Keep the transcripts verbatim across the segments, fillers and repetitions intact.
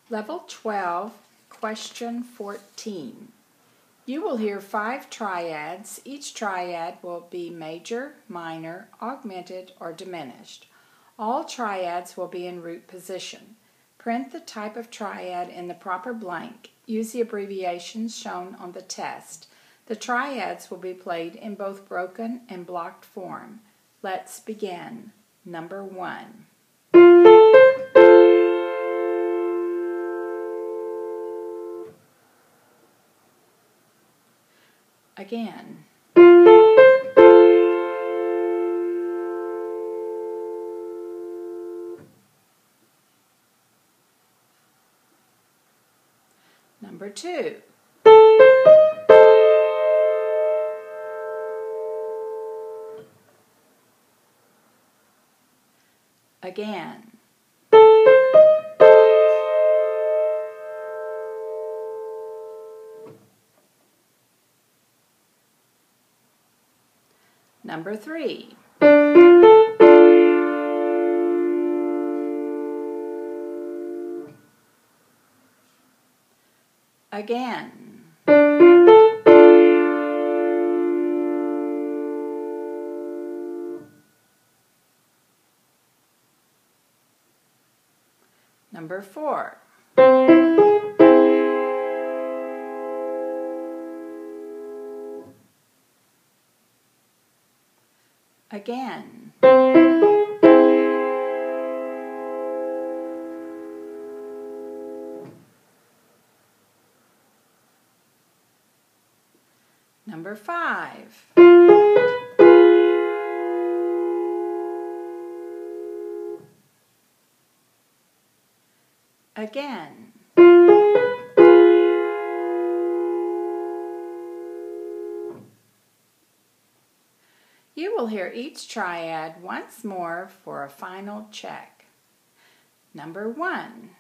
Level twelve, Question fourteen. You will hear five triads. Each triad will be major, minor, augmented, or diminished. All triads will be in root position. Print the type of triad in the proper blank. Use the abbreviations shown on the test. The triads will be played in both broken and blocked form. Let's begin. Number one. Again. Number two. Again. Number three. Again. Number four. Again. Number five. Again. You will hear each triad once more for a final check. Number one.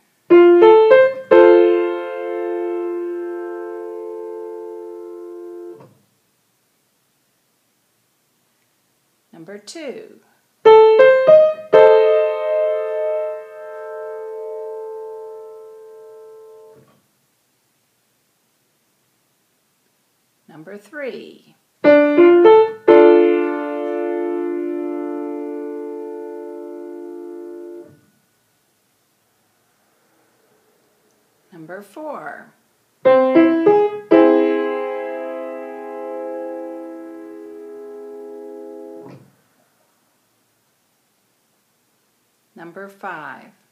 Number two. Number three. Number four. Number five.